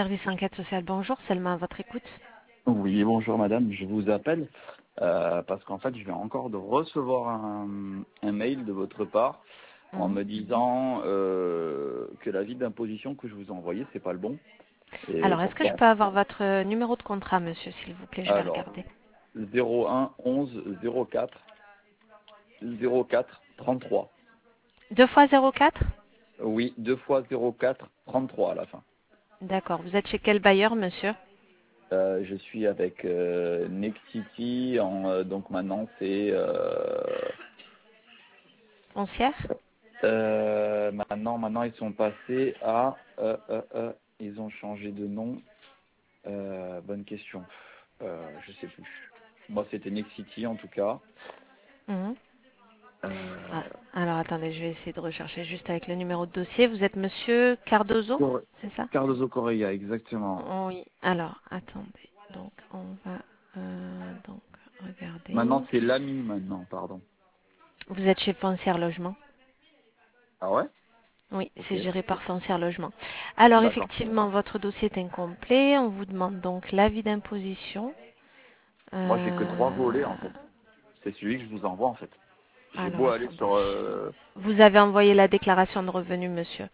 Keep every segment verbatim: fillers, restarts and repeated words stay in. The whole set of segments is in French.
Service enquête sociale, bonjour, Selma à votre écoute. Oui, bonjour madame, je vous appelle euh, parce qu'en fait je viens encore de recevoir un, un mail de votre part en Mhm. me disant euh, que l'avis d'imposition que je vous ai envoyé c'est pas le bon. Et Alors, est-ce que je pourtant, peux avoir votre euh, numéro de contrat, monsieur, s'il vous plaît? Je vais alors regarder. zéro un onze zéro quatre zéro quatre trente-trois. Deux fois zéro quatre. Oui, deux fois zéro quatre trente-trois à la fin. D'accord. Vous êtes chez quel bailleur, monsieur? Euh, je suis avec euh, Nexity, en, euh, donc maintenant c'est euh, Foncière? Euh, maintenant, maintenant, ils sont passés à, euh, euh, euh, ils ont changé de nom. Euh, bonne question. Euh, je sais plus. Moi, c'était Nexity en tout cas. Mhm. Euh, Ah, alors, attendez, je vais essayer de rechercher juste avec le numéro de dossier. Vous êtes monsieur Cardozo, Cor- c'est ça? Cardozo Correia, exactement. Oui. Alors, attendez. Donc, on va euh, donc regarder. Maintenant, c'est l'ami maintenant, pardon. Vous êtes chez Foncière Logement? Ah ouais? Oui, Ok. c'est géré par Foncière Logement. Alors, D'accord. effectivement, votre dossier est incomplet. On vous demande donc l'avis d'imposition. Moi, j'ai que trois volets Euh, en fait. C'est celui que je vous envoie en fait. J'ai alors, beau aller attendez. sur. euh, Vous avez envoyé la déclaration de revenus, monsieur.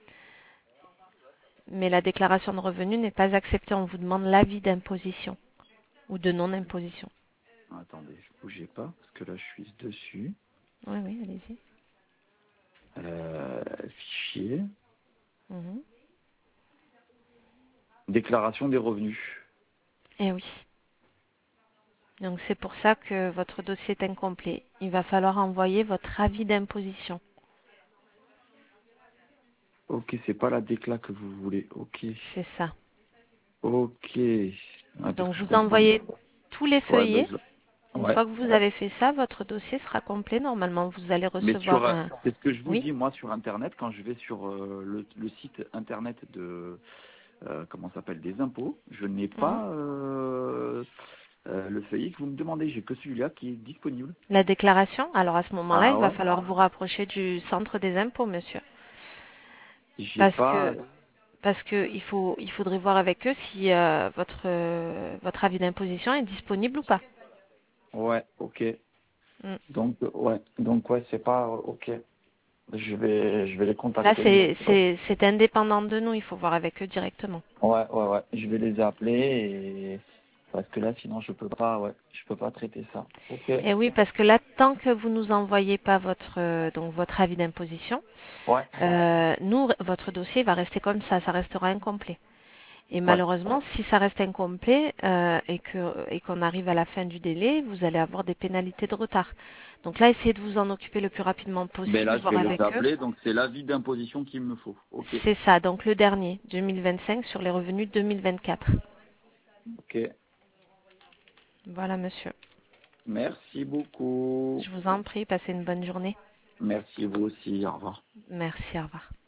Mais la déclaration de revenus n'est pas acceptée. On vous demande l'avis d'imposition ou de non-imposition. Attendez, je bougeais pas parce que là, je suis dessus. Oui, oui, allez-y. Euh, fichier. Mhm. Déclaration des revenus. Eh oui. Donc, c'est pour ça que votre dossier est incomplet. Il va falloir envoyer votre avis d'imposition. Ok, c'est pas la déclat que vous voulez. Ok. C'est ça. Ok. Ouais, parce Donc, que je vous comprends. envoyez tous les Ouais, ben feuillets. je- Une ouais. fois que vous avez fait ça, votre dossier sera complet. Normalement, vous allez Mais sur, recevoir euh, un... c'est ce que je vous Oui. dis, moi, sur Internet, quand je vais sur euh, le, le site Internet de, euh, comment ça s'appelle, des impôts, je n'ai Mhm. pas euh, euh, le feuillet que vous me demandez. J'ai que celui-là qui est disponible. La déclaration, alors à ce moment-là, il Ah va ouais? falloir vous rapprocher du centre des impôts, monsieur. J'ai Parce pas. que, parce que il faut, il faudrait voir avec eux si euh, votre, euh, votre avis d'imposition est disponible ou pas. Ouais, ok. Mm. Donc, ouais. Donc, ouais, c'est pas. Ok. Je vais, je vais les Là, contacter c'est, directement. c'est, c'est indépendant de nous, il faut voir avec eux directement. Ouais, ouais, ouais. Je vais les appeler et parce que là, sinon, je peux pas, ouais, je peux pas traiter ça. Ok. Et oui, parce que là, tant que vous nous envoyez pas votre, euh, donc votre avis d'imposition, Ouais, euh, nous, votre dossier va rester comme ça, ça restera incomplet. Et ouais. malheureusement, si ça reste incomplet euh, et que et qu'on arrive à la fin du délai, vous allez avoir des pénalités de retard. Donc là, essayez de vous en occuper le plus rapidement Mais possible, là, je voir vais les avec eux. appeler, donc c'est l'avis d'imposition qu'il me faut. Ok. C'est ça, donc le dernier, deux mille vingt-cinq sur les revenus deux mille vingt-quatre. Ok. Voilà, monsieur. Merci beaucoup. Je vous en prie, passez une bonne journée. Merci vous aussi. Au revoir. Merci, au revoir.